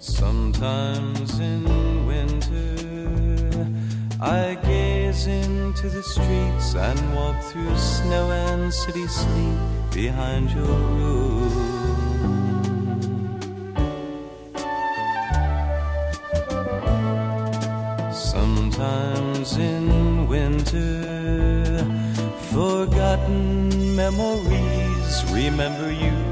Sometimes in winter I gaze into the streets and walk through snow and city sleep behind your room. Sometimes in winter forgotten memories remember you